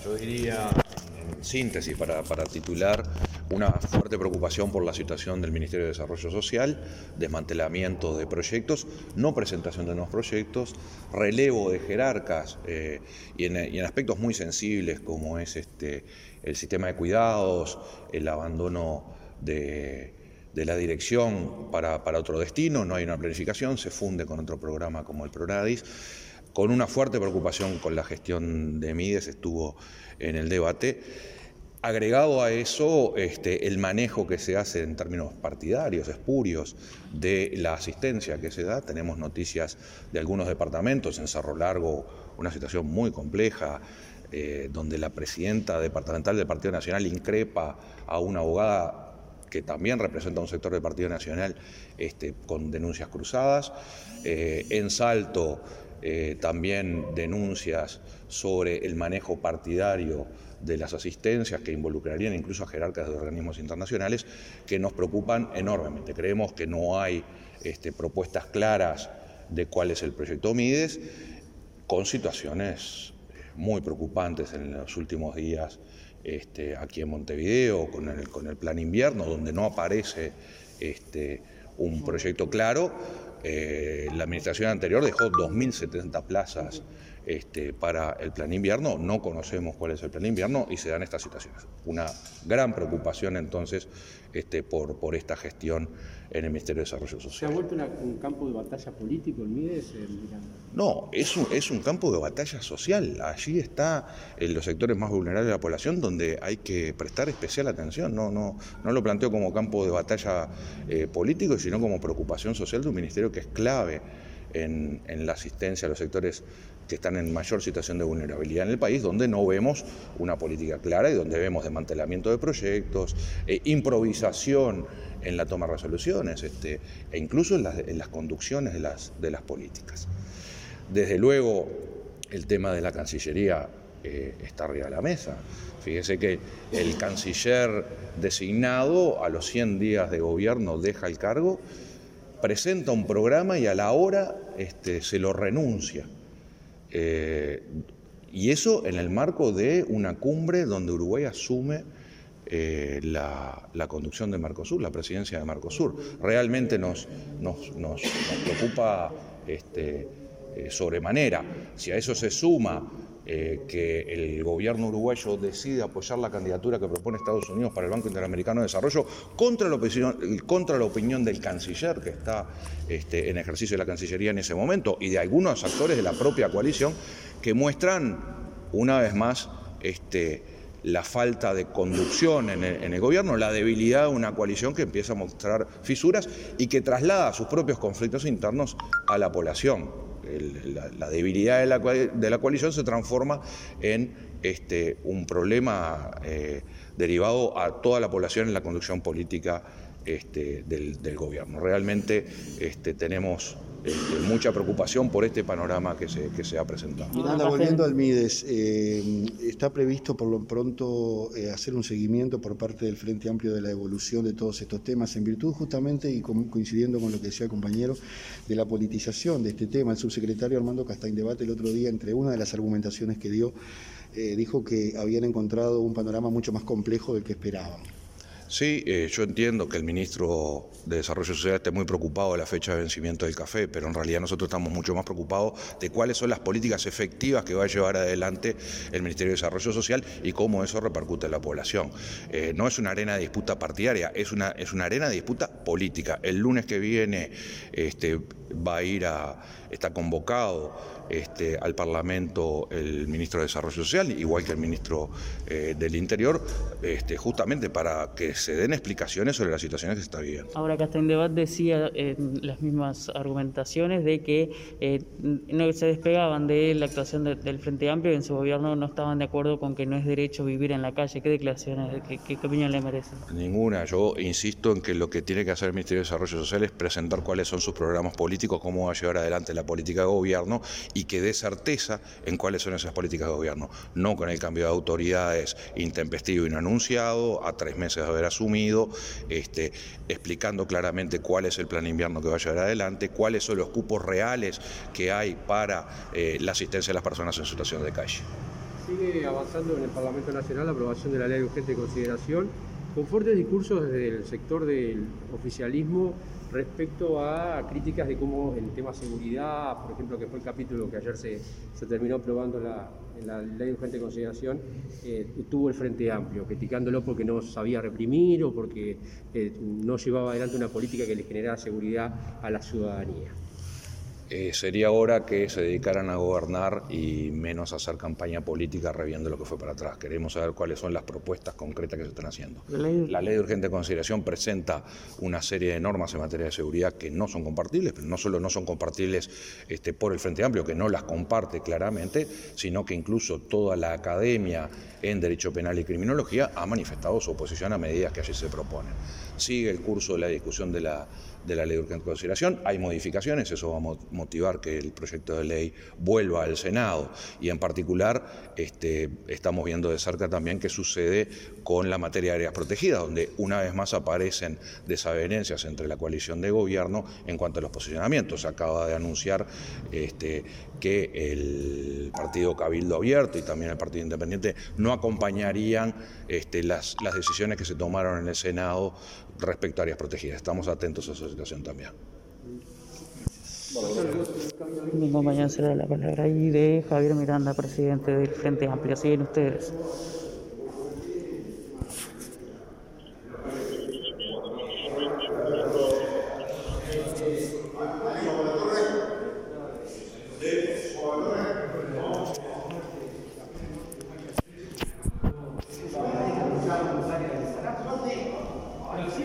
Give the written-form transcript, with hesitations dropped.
Yo diría, en síntesis, para titular, una fuerte preocupación por la situación del Ministerio de Desarrollo Social, desmantelamiento de proyectos, no presentación de nuevos proyectos, relevo de jerarcas y en aspectos muy sensibles como es el sistema de cuidados, el abandono de la dirección para otro destino, no hay una planificación, se funde con otro programa como el Pronadis. Con una fuerte preocupación con la gestión de Mides estuvo en el debate. Agregado a eso, el manejo que se hace en términos partidarios, espurios, de la asistencia que se da. Tenemos noticias de algunos departamentos, en Cerro Largo, una situación muy compleja, donde la presidenta departamental del Partido Nacional increpa a una abogada que también representa a un sector del Partido Nacional con denuncias cruzadas. En Salto, también denuncias sobre el manejo partidario de las asistencias que involucrarían incluso a jerarcas de organismos internacionales que nos preocupan enormemente. Creemos que no hay propuestas claras de cuál es el proyecto Mides, con situaciones muy preocupantes en los últimos días aquí en Montevideo, con el plan invierno, donde no aparece un proyecto claro. La administración anterior dejó 2.070 plazas para el plan invierno, no conocemos cuál es el plan invierno y se dan estas situaciones. Una gran preocupación entonces por esta gestión en el Ministerio de Desarrollo Social. ¿Se ha vuelto un campo de batalla político el Mides? No, es un campo de batalla social. Allí está los sectores más vulnerables de la población donde hay que prestar especial atención. No lo planteo como campo de batalla político, sino como preocupación social de un ministerio que es clave en la asistencia a los sectores que están en mayor situación de vulnerabilidad en el país, donde no vemos una política clara y donde vemos desmantelamiento de proyectos, improvisación en la toma de resoluciones e incluso en las conducciones de las políticas. Desde luego, el tema de la Cancillería está arriba de la mesa. Fíjese que el canciller designado a los 100 días de gobierno deja el cargo, presenta un programa y a la hora se lo renuncia. Y eso en el marco de una cumbre donde Uruguay asume la conducción de Mercosur, la presidencia de Mercosur. Realmente nos preocupa sobremanera. Si a eso se suma que el gobierno uruguayo decide apoyar la candidatura que propone Estados Unidos para el Banco Interamericano de Desarrollo contra la opinión del canciller que está en ejercicio de la Cancillería en ese momento y de algunos actores de la propia coalición que muestran una vez más la falta de conducción en el gobierno, la debilidad de una coalición que empieza a mostrar fisuras y que traslada sus propios conflictos internos a la población. La debilidad de la coalición se transforma en un problema derivado a toda la población en la conducción política del gobierno. Realmente tenemos mucha preocupación por este panorama que se ha presentado. Miranda, volviendo al Mides, ¿está previsto por lo pronto hacer un seguimiento por parte del Frente Amplio de la evolución de todos estos temas en virtud justamente y coincidiendo con lo que decía el compañero de la politización de este tema? El subsecretario Armando Castaing Debate el otro día, entre una de las argumentaciones que dio, dijo que habían encontrado un panorama mucho más complejo del que esperaban. Sí, yo entiendo que el ministro de Desarrollo Social esté muy preocupado de la fecha de vencimiento del café, pero en realidad nosotros estamos mucho más preocupados de cuáles son las políticas efectivas que va a llevar adelante el Ministerio de Desarrollo Social y cómo eso repercute en la población. No es una arena de disputa partidaria, es una arena de disputa política. El lunes que viene está convocado al Parlamento el ministro de Desarrollo Social, igual que el ministro del Interior, justamente para que se den explicaciones sobre las situaciones que se está viviendo. Ahora Castaing Debate decía las mismas argumentaciones de que no se despegaban de la actuación del Frente Amplio y en su gobierno no estaban de acuerdo con que no es derecho vivir en la calle. ¿Qué declaraciones, qué opinión le merece? Ninguna. Yo insisto en que lo que tiene que hacer el Ministerio de Desarrollo Social es presentar cuáles son sus programas políticos, cómo va a llevar adelante la política de gobierno y que dé certeza en cuáles son esas políticas de gobierno. No con el cambio de autoridades intempestivo y no anunciado, a 3 meses de haber asumido, explicando claramente cuál es el plan invierno que va a llevar adelante, cuáles son los cupos reales que hay para la asistencia de las personas en situación de calle. sigue avanzando en el Parlamento Nacional la aprobación de la ley de urgente consideración, con fuertes discursos desde el sector del oficialismo respecto a críticas de cómo el tema seguridad, por ejemplo, que fue el capítulo que ayer se terminó aprobando en la ley de urgente consideración, tuvo el Frente Amplio, criticándolo porque no sabía reprimir o porque no llevaba adelante una política que le generara seguridad a la ciudadanía. Sería hora que se dedicaran a gobernar y menos a hacer campaña política reviendo lo que fue para atrás. Queremos saber cuáles son las propuestas concretas que se están haciendo. La ley de urgente consideración presenta una serie de normas en materia de seguridad que no son compartibles, pero no solo no son compartibles por el Frente Amplio, que no las comparte claramente, sino que incluso toda la academia en Derecho Penal y Criminología ha manifestado su oposición a medidas que allí se proponen. Sigue el curso de la discusión de la ley de urgente consideración, hay modificaciones, eso va a motivar que el proyecto de ley vuelva al Senado y en particular estamos viendo de cerca también qué sucede con la materia de áreas protegidas, donde una vez más aparecen desavenencias entre la coalición de gobierno en cuanto a los posicionamientos. Se acaba de anunciar que el Partido Cabildo Abierto y también el Partido Independiente no acompañarían las decisiones que se tomaron en el Senado respecto a áreas protegidas. Estamos atentos a esa situación también. Mi compañero será la palabra ahí de Javier Miranda, presidente del Frente Amplio. Siguen ustedes.